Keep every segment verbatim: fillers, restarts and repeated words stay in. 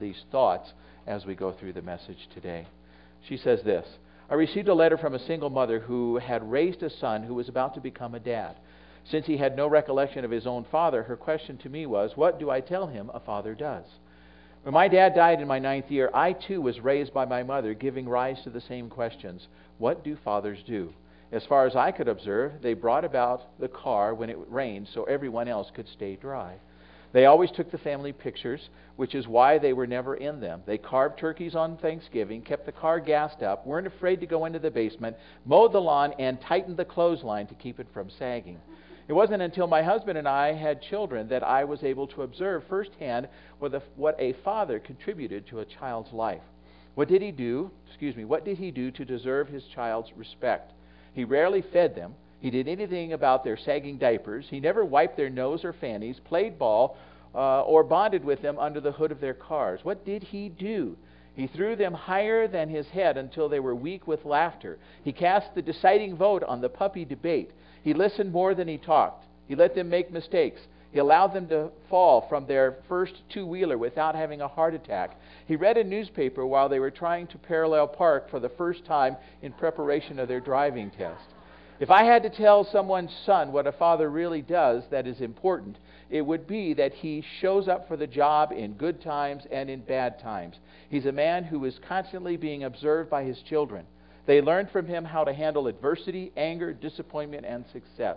these thoughts as we go through the message today. She says this: I received a letter from a single mother who had raised a son who was about to become a dad. Since he had no recollection of his own father, her question to me was, what do I tell him a father does? When my dad died in my ninth year, I too was raised by my mother, giving rise to the same questions. What do fathers do? As far as I could observe, they brought about the car when it rained so everyone else could stay dry. They always took the family pictures, which is why they were never in them. They carved turkeys on Thanksgiving, kept the car gassed up, weren't afraid to go into the basement, mowed the lawn, and tightened the clothesline to keep it from sagging. It wasn't until my husband and I had children that I was able to observe firsthand what a father contributed to a child's life. What did he do? Excuse me. What did he do to deserve his child's respect? He rarely fed them. He did anything about their sagging diapers. He never wiped their nose or fannies, played ball, uh, or bonded with them under the hood of their cars. What did he do? He threw them higher than his head until they were weak with laughter. He cast the deciding vote on the puppy debate. He listened more than he talked. He let them make mistakes. He allowed them to fall from their first two-wheeler without having a heart attack. He read a newspaper while they were trying to parallel park for the first time in preparation of their driving test. If I had to tell someone's son what a father really does that is important, it would be that he shows up for the job in good times and in bad times. He's a man who is constantly being observed by his children. They learn from him how to handle adversity, anger, disappointment, and success.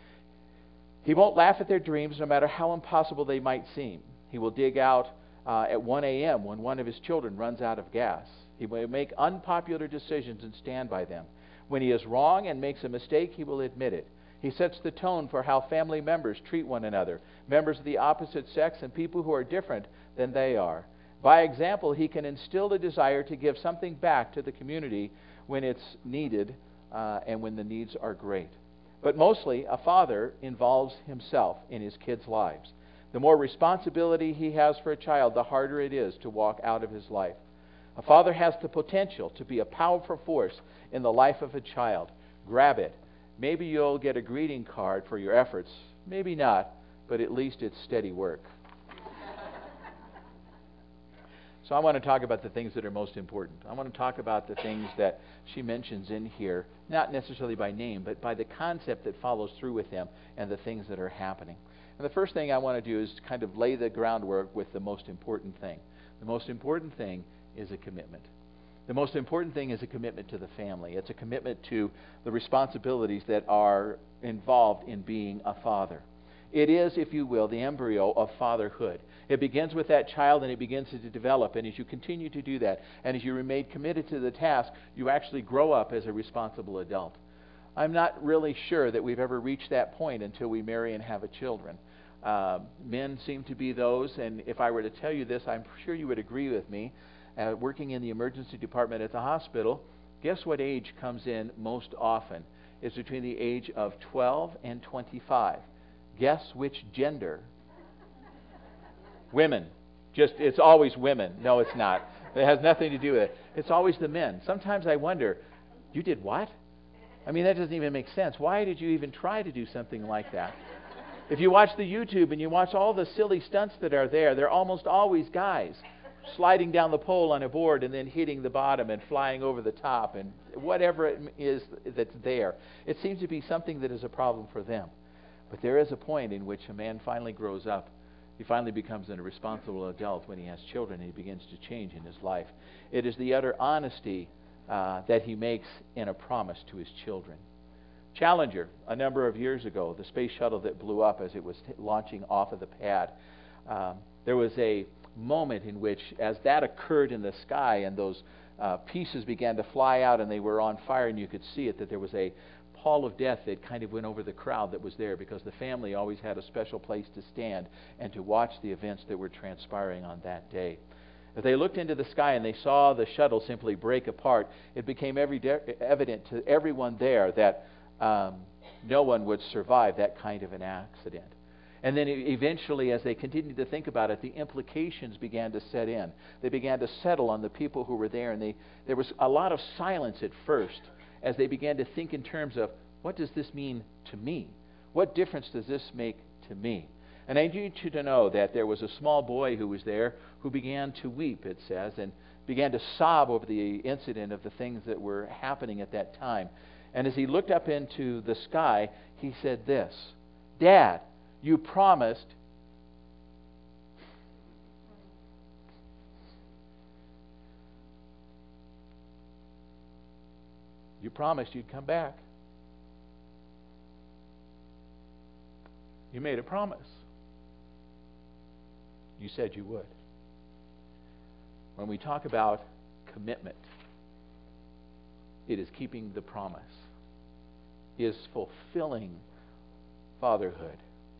He won't laugh at their dreams, no matter how impossible they might seem. He will dig out uh, at one a.m. when one of his children runs out of gas. He will make unpopular decisions and stand by them. When he is wrong and makes a mistake, he will admit it. He sets the tone for how family members treat one another, members of the opposite sex and people who are different than they are. By example, he can instill a desire to give something back to the community when it's needed uh, and when the needs are great. But mostly, a father involves himself in his kids' lives. The more responsibility he has for a child, the harder it is to walk out of his life. A father has the potential to be a powerful force in the life of a child. Grab it. Maybe you'll get a greeting card for your efforts. Maybe not, but at least it's steady work. So I want to talk about the things that are most important. I want to talk about the things that she mentions in here, not necessarily by name, but by the concept that follows through with them and the things that are happening. And the first thing I want to do is kind of lay the groundwork with the most important thing. The most important thing is a commitment. The most important thing is a commitment to the family. It's a commitment to the responsibilities that are involved in being a father. It is, if you will, the embryo of fatherhood. It begins with that child and it begins to develop. And as you continue to do that, and as you remain committed to the task, you actually grow up as a responsible adult. I'm not really sure that we've ever reached that point until we marry and have a children. Uh, men seem to be those, and if I were to tell you this, I'm sure you would agree with me. Uh, working in the emergency department at the hospital, guess what age comes in most often? It's between the age of twelve and twenty-five. Guess which gender? Women. Just, it's always women. No, it's not. It has nothing to do with it. It's always the men. Sometimes I wonder, you did what? I mean, that doesn't even make sense. Why did you even try to do something like that? If you watch the YouTube and you watch all the silly stunts that are there, they're almost always guys sliding down the pole on a board and then hitting the bottom and flying over the top and whatever it is that's there. It seems to be something that is a problem for them. But there is a point in which a man finally grows up. He finally becomes a responsible adult when he has children and he begins to change in his life. It is the utter honesty uh, that he makes in a promise to his children. Challenger, a number of years ago, the space shuttle that blew up as it was t- launching off of the pad, um, there was a moment in which, as that occurred in the sky and those uh, pieces began to fly out and they were on fire and you could see it, that there was a pall of death that kind of went over the crowd that was there because the family always had a special place to stand and to watch the events that were transpiring on that day. As they looked into the sky and they saw the shuttle simply break apart, it became every de- evident to everyone there that um, no one would survive that kind of an accident. And then eventually, as they continued to think about it, the implications began to set in. They began to settle on the people who were there, and they, there was a lot of silence at first as they began to think in terms of, what does this mean to me? What difference does this make to me? And I need you to know that there was a small boy who was there who began to weep, it says, and began to sob over the incident of the things that were happening at that time. And as he looked up into the sky, he said this, "Dad, you promised..." You promised you'd come back. You made a promise. You said you would. When we talk about commitment, it is keeping the promise. It is fulfilling fatherhood.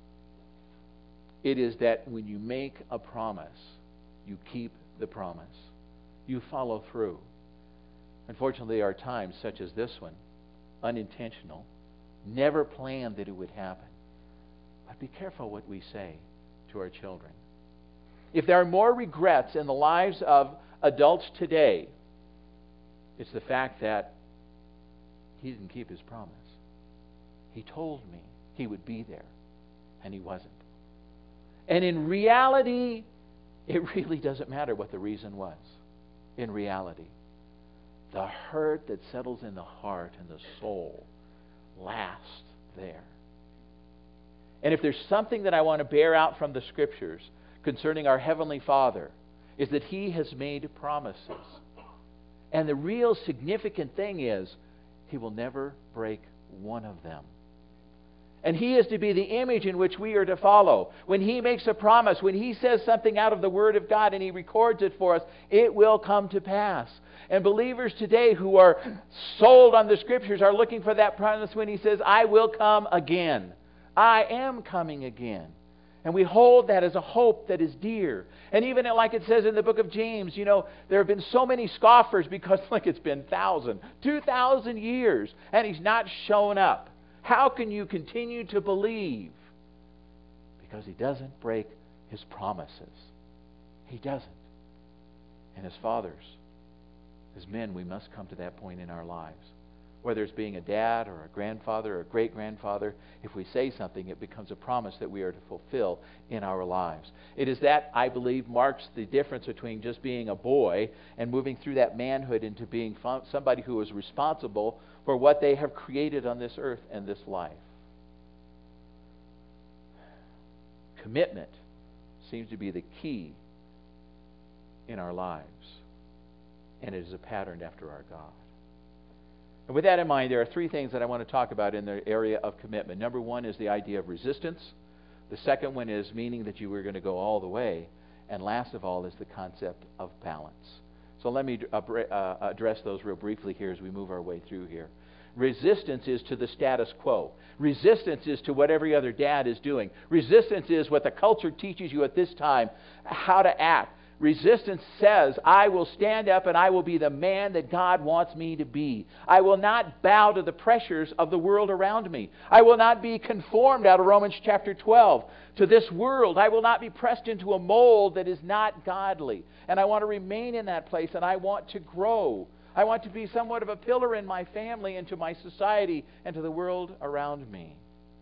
It is that when you make a promise, you keep the promise. You follow through. Unfortunately, there are times such as this one, unintentional, never planned that it would happen. But be careful what we say to our children. If there are more regrets in the lives of adults today, it's the fact that he didn't keep his promise. He told me he would be there, and he wasn't. And in reality, it really doesn't matter what the reason was. In reality, the hurt that settles in the heart and the soul lasts there. And if there's something that I want to bear out from the Scriptures concerning our Heavenly Father, is that He has made promises. And the real significant thing is, He will never break one of them. And He is to be the image in which we are to follow. When He makes a promise, when He says something out of the Word of God and He records it for us, it will come to pass. And believers today who are sold on the Scriptures are looking for that promise when He says, "I will come again. I am coming again." And we hold that as a hope that is dear. And even like it says in the book of James, you know, there have been so many scoffers because like it's been thousand, two thousand years, and He's not shown up. How can you continue to believe? Because He doesn't break His promises. He doesn't. And as fathers, as men, we must come to that point in our lives. Whether it's being a dad or a grandfather or a great-grandfather, if we say something, it becomes a promise that we are to fulfill in our lives. It is that, I believe, marks the difference between just being a boy and moving through that manhood into being somebody who is responsible for what they have created on this earth and this life. Commitment seems to be the key in our lives, and it is a pattern after our God. And with that in mind, there are three things that I want to talk about in the area of commitment. Number one is the idea of resistance. The second one is meaning that you were going to go all the way. And last of all is the concept of balance. So let me uh, address those real briefly here as we move our way through here. Resistance is to the status quo. Resistance is to what every other dad is doing. Resistance is what the culture teaches you at this time, how to act. Resistance says, I will stand up and I will be the man that God wants me to be. I will not bow to the pressures of the world around me. I will not be conformed, out of Romans chapter twelve, to this world. I will not be pressed into a mold that is not godly. And I want to remain in that place, and I want to grow. I want to be somewhat of a pillar in my family and to my society and to the world around me.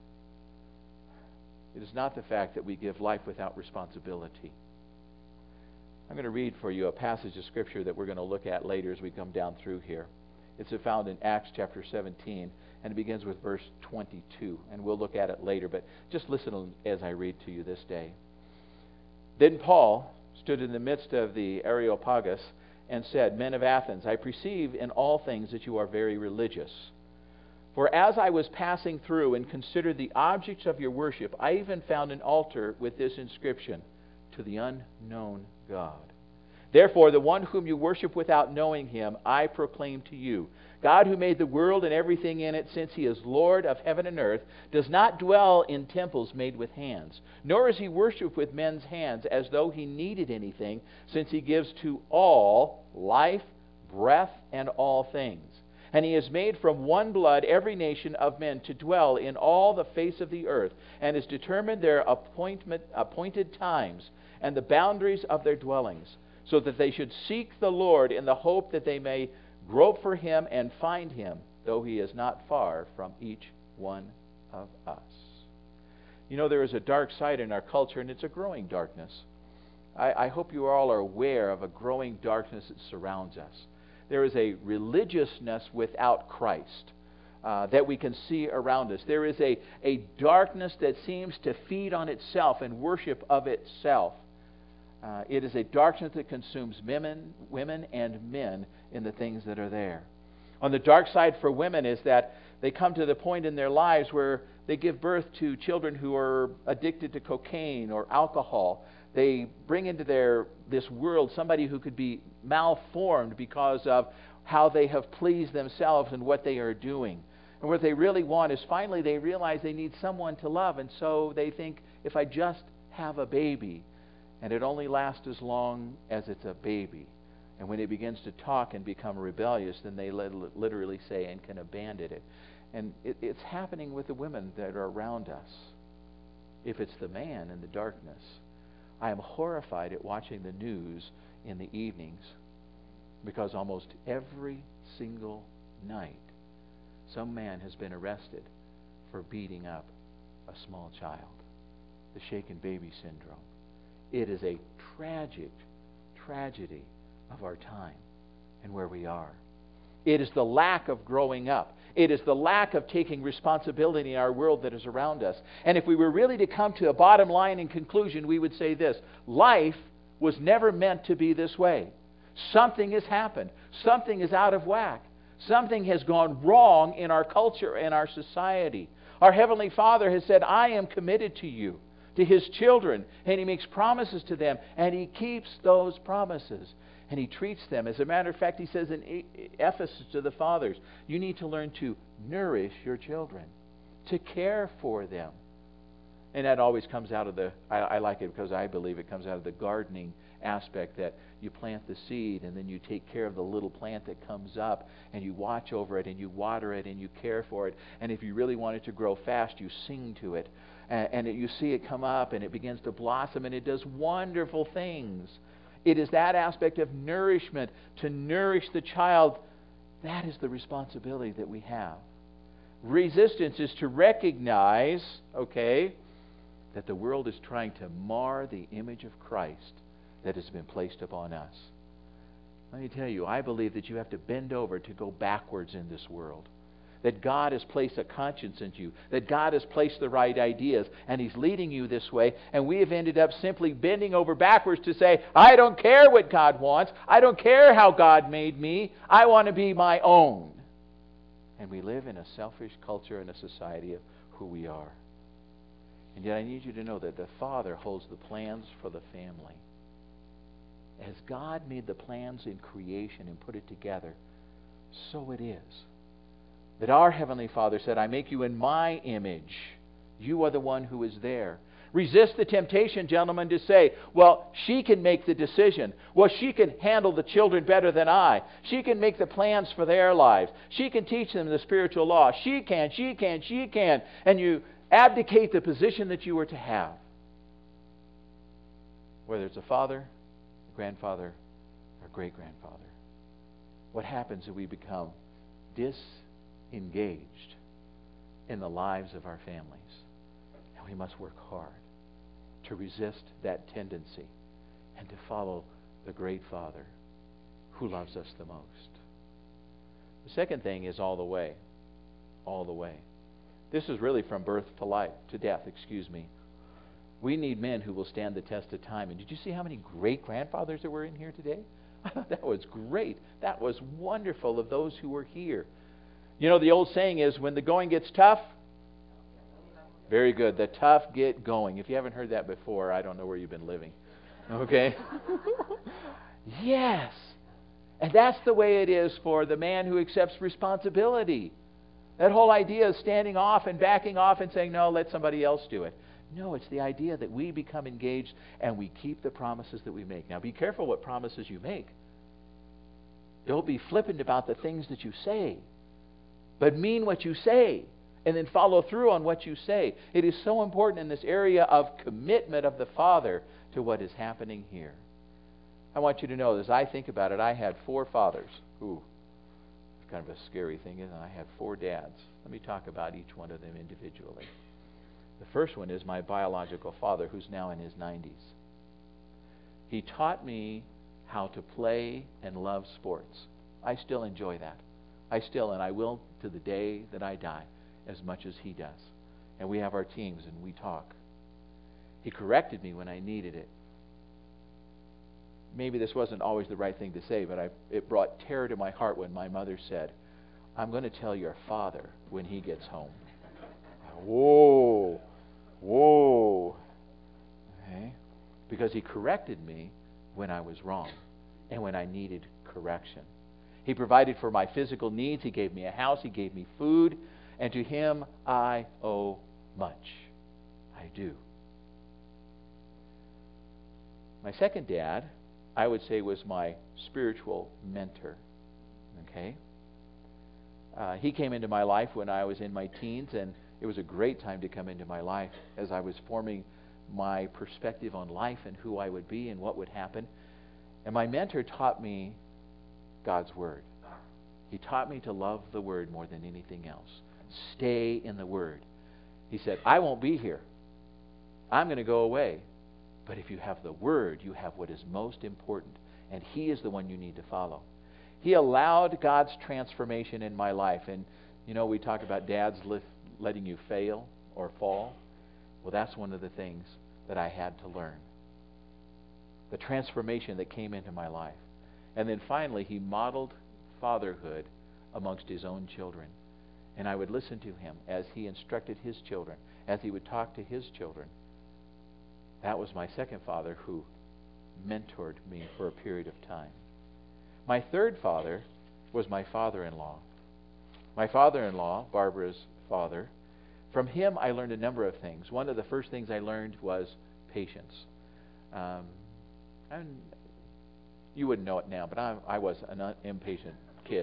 It is not the fact that we give life without responsibility. I'm going to read for you a passage of Scripture that we're going to look at later as we come down through here. It's found in Acts chapter seventeen, and it begins with verse twenty-two. And we'll look at it later, but just listen as I read to you this day. Then Paul stood in the midst of the Areopagus and said, Men of Athens, I perceive in all things that you are very religious. For as I was passing through and considered the objects of your worship, I even found an altar with this inscription, To the unknown God. Therefore, the one whom you worship without knowing Him, I proclaim to you. God, who made the world and everything in it, since He is Lord of heaven and earth, does not dwell in temples made with hands, nor is He worshipped with men's hands as though He needed anything, since He gives to all life, breath, and all things. And He has made from one blood every nation of men to dwell in all the face of the earth, and has determined their appointment, appointed times and the boundaries of their dwellings, so that they should seek the Lord in the hope that they may grope for Him and find Him, though He is not far from each one of us. You know, there is a dark side in our culture, and it's a growing darkness. I, I hope you all are aware of a growing darkness that surrounds us. There is a religiousness without Christ uh, that we can see around us. There is a, a darkness that seems to feed on itself and worship of itself. Uh, it is a darkness that consumes women, women and men in the things that are there. On the dark side for women is that they come to the point in their lives where they give birth to children who are addicted to cocaine or alcohol. They bring into their this world somebody who could be malformed because of how they have pleased themselves and what they are doing. And what they really want is finally they realize they need someone to love, and so they think, if I just have a baby, and it only lasts as long as it's a baby. And when it begins to talk and become rebellious, then they literally say and can abandon it. And it, it's happening with the women that are around us. If it's the man in the darkness, I am horrified at watching the news in the evenings, because almost every single night some man has been arrested for beating up a small child. The shaken baby syndrome. It is a tragic tragedy of our time and where we are. It is the lack of growing up. It is the lack of taking responsibility in our world that is around us. And if we were really to come to a bottom line and conclusion, we would say this: life was never meant to be this way. Something has happened. Something is out of whack. Something has gone wrong in our culture and our society. Our Heavenly Father has said, I am committed to you, to His children, and He makes promises to them, and He keeps those promises, and He treats them. As a matter of fact, He says in Ephesus to the fathers, you need to learn to nourish your children, to care for them. And that always comes out of the, I, I like it because I believe it comes out of the gardening aspect, that you plant the seed and then you take care of the little plant that comes up, and you watch over it and you water it and you care for it. And if you really want it to grow fast, you sing to it. And, and it, you see it come up and it begins to blossom, and it does wonderful things. It is that aspect of nourishment, to nourish the child. That is the responsibility that we have. Resistance is to recognize, okay, that the world is trying to mar the image of Christ that has been placed upon us. Let me tell you, I believe that you have to bend over to go backwards in this world. That God has placed a conscience in you. That God has placed the right ideas. And He's leading you this way. And we have ended up simply bending over backwards to say, I don't care what God wants. I don't care how God made me. I want to be my own. And we live in a selfish culture and a society of who we are. And yet I need you to know that the Father holds the plans for the family. As God made the plans in creation and put it together, so it is. That our Heavenly Father said, I make you in my image. You are the one who is there. Resist the temptation, gentlemen, to say, well, she can make the decision. Well, she can handle the children better than I. She can make the plans for their lives. She can teach them the spiritual law. She can, she can, she can. And you abdicate the position that you were to have. Whether it's a father, a grandfather, or great-grandfather. What happens is we become disengaged in the lives of our families. And we must work hard to resist that tendency and to follow the great Father who loves us the most. The second thing is all the way. All the way. This is really from birth to life, to death, excuse me. We need men who will stand the test of time. And did you see how many great-grandfathers there were in here today? I thought that was great. That was wonderful of those who were here. You know, the old saying is, when the going gets tough, very good, the tough get going. If you haven't heard that before, I don't know where you've been living. Okay? Yes. And that's the way it is for the man who accepts responsibility. That whole idea of standing off and backing off and saying, no, let somebody else do it. No, it's the idea that we become engaged and we keep the promises that we make. Now, be careful what promises you make. Don't be flippant about the things that you say, but mean what you say and then follow through on what you say. It is so important in this area of commitment of the Father to what is happening here. I want you to know, as I think about it, I had four fathers. Ooh, it's kind of a scary thing, isn't it? I had four dads. Let me talk about each one of them individually. The first one is my biological father, who's now in his nineties. He taught me how to play and love sports. I still enjoy that. I still, and I will to the day that I die, as much as he does. And we have our teams and we talk. He corrected me when I needed it. Maybe this wasn't always the right thing to say, but I, it brought terror to my heart when my mother said, "I'm going to tell your father when he gets home." Whoa, whoa. Okay? Because he corrected me when I was wrong and when I needed correction. He provided for my physical needs. He gave me a house. He gave me food. And to him I owe much. I do. My second dad, I would say, was my spiritual mentor. Okay? Uh, he came into my life when I was in my teens, and it was a great time to come into my life as I was forming my perspective on life and who I would be and what would happen. And my mentor taught me God's Word. He taught me to love the Word more than anything else. Stay in the Word. He said, I won't be here. I'm going to go away. But if you have the Word, you have what is most important. And He is the one you need to follow. He allowed God's transformation in my life. And, you know, we talk about dads lift, letting you fail or fall. Well, that's one of the things that I had to learn. The transformation that came into my life. And then finally, He modeled fatherhood amongst His own children. And I would listen to Him as He instructed His children, as He would talk to His children. That was my second father who mentored me for a period of time. My third father was my father-in-law. My father-in-law, Barbara's father, from him I learned a number of things. One of the first things I learned was patience. Um, and you wouldn't know it now, but I, I was an un- impatient kid.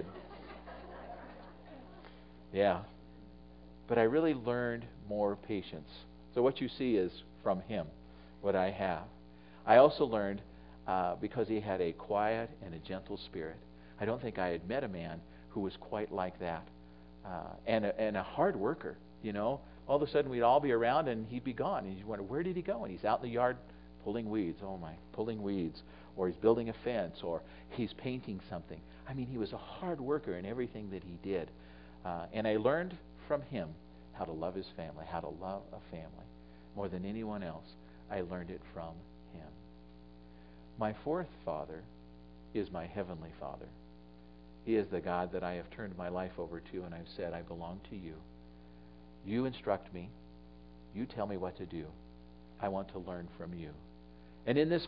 Yeah. But I really learned more patience. So what you see is from him, what I have. I also learned, uh, because he had a quiet and a gentle spirit, I don't think I had met a man who was quite like that. Uh, and, a, and a hard worker, you know. All of a sudden we'd all be around and he'd be gone. And you wonder, where did he go? And he's out in the yard pulling weeds. Oh my, pulling weeds. Or he's building a fence. Or he's painting something. I mean, he was a hard worker in everything that he did. Uh, and I learned from him how to love his family, how to love a family. More than anyone else, I learned it from him. My fourth father is my heavenly Father. He is the God that I have turned my life over to, and I've said, I belong to you. You instruct me. You tell me what to do. I want to learn from you. And in this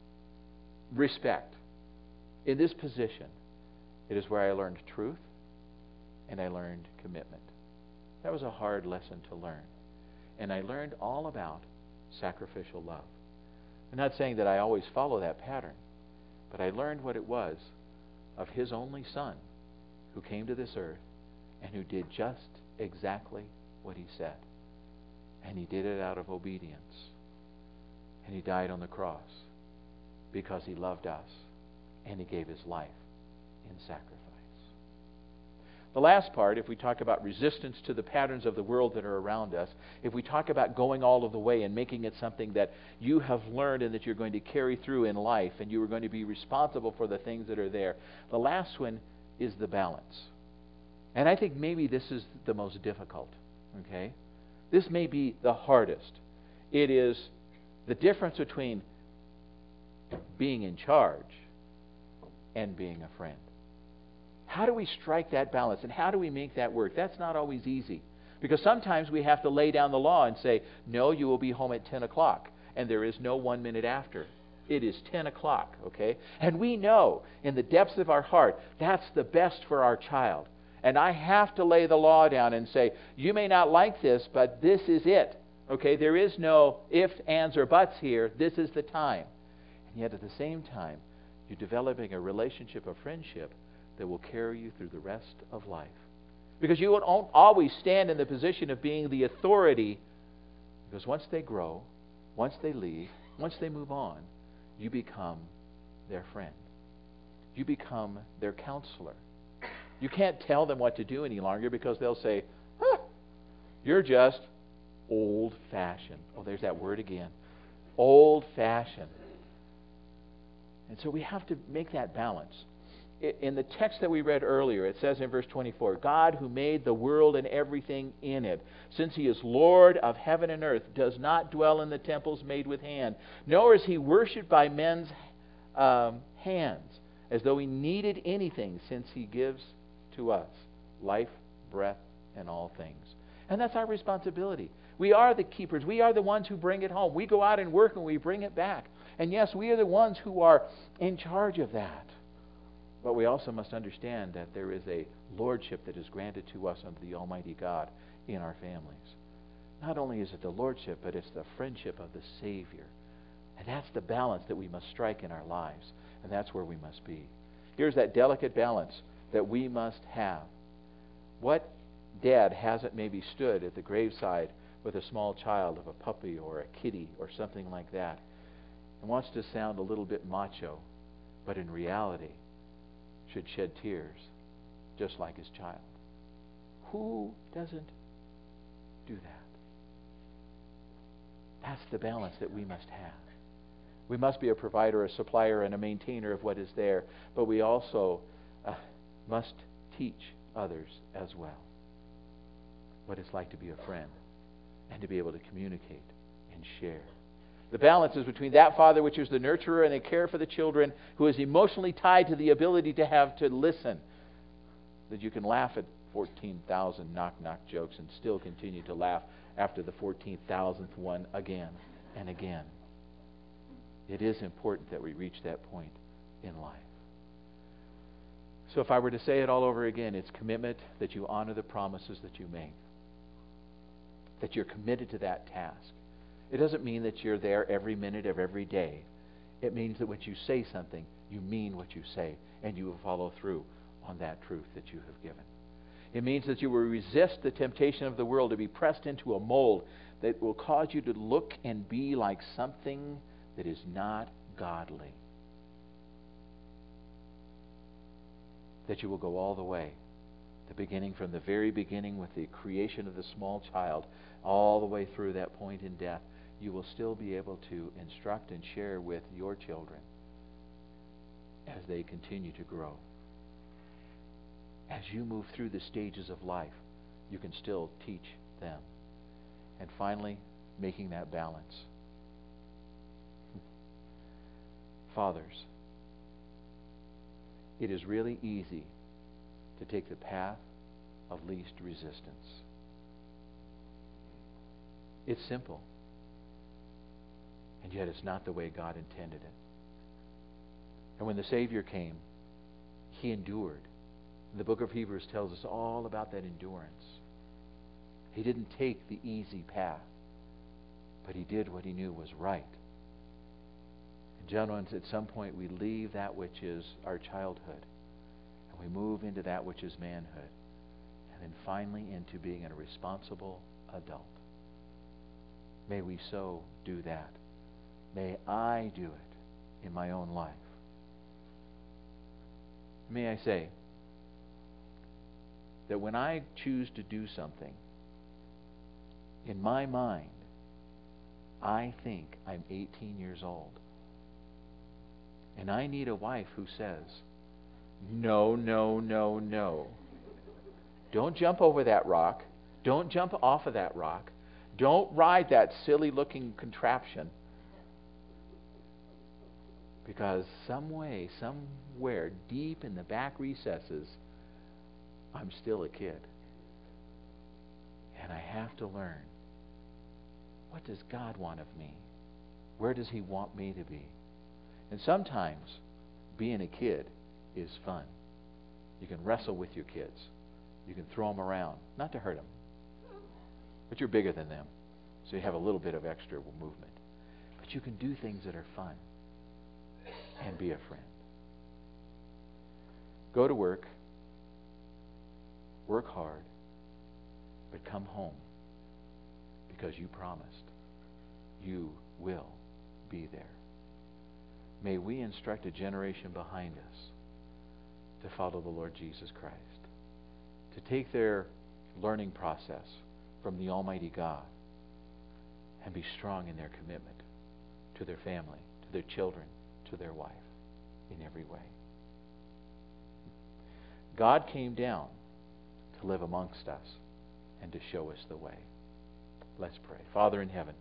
respect, in this position, it is where I learned truth and I learned commitment. That was a hard lesson to learn. And I learned all about sacrificial love. I'm not saying that I always follow that pattern, but I learned what it was of His only Son who came to this earth and who did just exactly what He said. And He did it out of obedience. And He died on the cross because He loved us and He gave His life in sacrifice. The last part, if we talk about resistance to the patterns of the world that are around us, if we talk about going all of the way and making it something that you have learned and that you're going to carry through in life and you are going to be responsible for the things that are there, the last one is the balance. And I think maybe this is the most difficult. Okay? This may be the hardest. It is the difference between being in charge and being a friend. How do we strike that balance, and how do we make that work? That's not always easy. Because sometimes we have to lay down the law and say, no, you will be home at ten o'clock, and there is no one minute after. It is ten o'clock, okay? And we know in the depths of our heart that's the best for our child. And I have to lay the law down and say, you may not like this, but this is it. Okay, there is no ifs, ands, or buts here. This is the time. And yet at the same time, you're developing a relationship of friendship that will carry you through the rest of life. Because you won't always stand in the position of being the authority, because once they grow, once they leave, once they move on, you become their friend. You become their counselor. You can't tell them what to do any longer because they'll say, huh, you're just old-fashioned. Oh, there's that word again. Old-fashioned. And so we have to make that balance. In the text that we read earlier, it says in verse twenty-four, God who made the world and everything in it, since he is Lord of heaven and earth, does not dwell in the temples made with hand, nor is he worshipped by men's um, hands, as though he needed anything, since he gives to us life, breath, and all things. And that's our responsibility. We are the keepers. We are the ones who bring it home. We go out and work and we bring it back. And yes, we are the ones who are in charge of that. But we also must understand that there is a lordship that is granted to us under the Almighty God in our families. Not only is it the lordship, but it's the friendship of the Savior. And that's the balance that we must strike in our lives. And that's where we must be. Here's that delicate balance that we must have. What dad hasn't maybe stood at the graveside with a small child of a puppy or a kitty or something like that and wants to sound a little bit macho, but in reality should shed tears just like his child? Who doesn't do that? That's the balance that we must have. We must be a provider, a supplier, and a maintainer of what is there, but we also uh, must teach others as well what it's like to be a friend and to be able to communicate and share. The balance is between that father which is the nurturer and the care for the children, who is emotionally tied to the ability to have to listen, that you can laugh at fourteen thousand knock-knock jokes and still continue to laugh after the fourteen thousandth one again and again. It is important that we reach that point in life. So if I were to say it all over again, it's commitment, that you honor the promises that you make, that you're committed to that task. It doesn't mean that you're there every minute of every day. It means that when you say something, you mean what you say, and you will follow through on that truth that you have given. It means that you will resist the temptation of the world to be pressed into a mold that will cause you to look and be like something that is not godly. That you will go all the way, the beginning from the very beginning with the creation of the small child, all the way through that point in death. You will still be able to instruct and share with your children as they continue to grow. As you move through the stages of life, you can still teach them. And finally, making that balance. Fathers, it is really easy to take the path of least resistance. It's simple. And yet it's not the way God intended it. And when the Savior came, He endured. The book of Hebrews tells us all about that endurance. He didn't take the easy path, but He did what He knew was right. And gentlemen, at some point we leave that which is our childhood, and we move into that which is manhood, and then finally into being a responsible adult. May we so do that. May I do it in my own life. May I say that when I choose to do something, in my mind, I think I'm eighteen years old. And I need a wife who says, no, no, no, no. Don't jump over that rock. Don't jump off of that rock. Don't ride that silly-looking contraption. Because some way, somewhere deep in the back recesses, I'm still a kid. And I have to learn, what does God want of me? Where does He want me to be? And sometimes being a kid is fun. You can wrestle with your kids. You can throw them around, not to hurt them. But you're bigger than them, so you have a little bit of extra movement. But you can do things that are fun and be a friend. Go to work, work hard, but come home because you promised you will be there. May we instruct a generation behind us to follow the Lord Jesus Christ, to take their learning process from the Almighty God and be strong in their commitment to their family, to their children, to their wife, in every way. God came down to live amongst us and to show us the way. Let's pray. Father in heaven,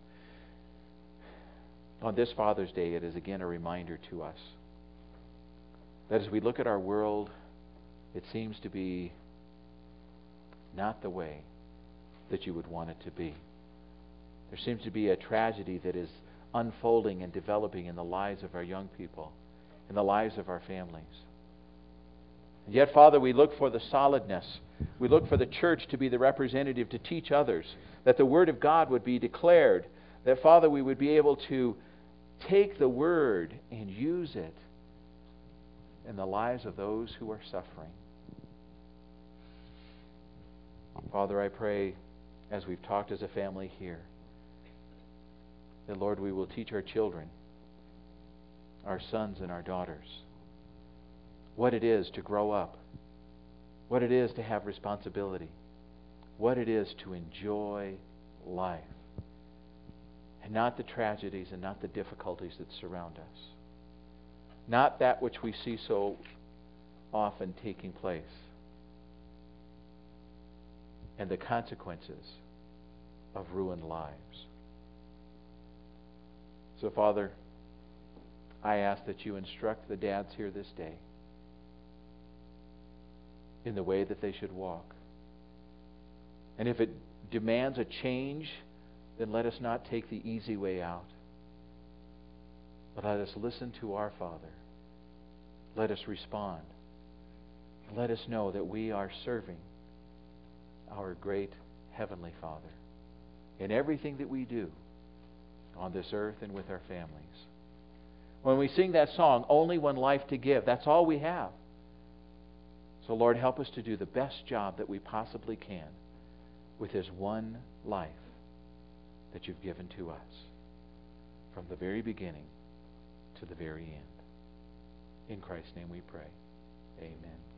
on this Father's Day, it is again a reminder to us that as we look at our world, it seems to be not the way that you would want it to be. There seems to be a tragedy that is unfolding and developing in the lives of our young people, in the lives of our families. And yet, Father, we look for the solidness. We look for the church to be the representative to teach others, that the Word of God would be declared, that, Father, we would be able to take the Word and use it in the lives of those who are suffering. Father, I pray, as we've talked as a family here, that, Lord, we will teach our children, our sons and our daughters, what it is to grow up, what it is to have responsibility, what it is to enjoy life, and not the tragedies and not the difficulties that surround us, not that which we see so often taking place, and the consequences of ruined lives. So, Father, I ask that you instruct the dads here this day in the way that they should walk. And if it demands a change, then let us not take the easy way out. But let us listen to our Father. Let us respond. And let us know that we are serving our great Heavenly Father in everything that we do on this earth and with our families. When we sing that song, only one life to give, that's all we have. So, Lord, help us to do the best job that we possibly can with this one life that you've given to us from the very beginning to the very end. In Christ's name we pray. Amen.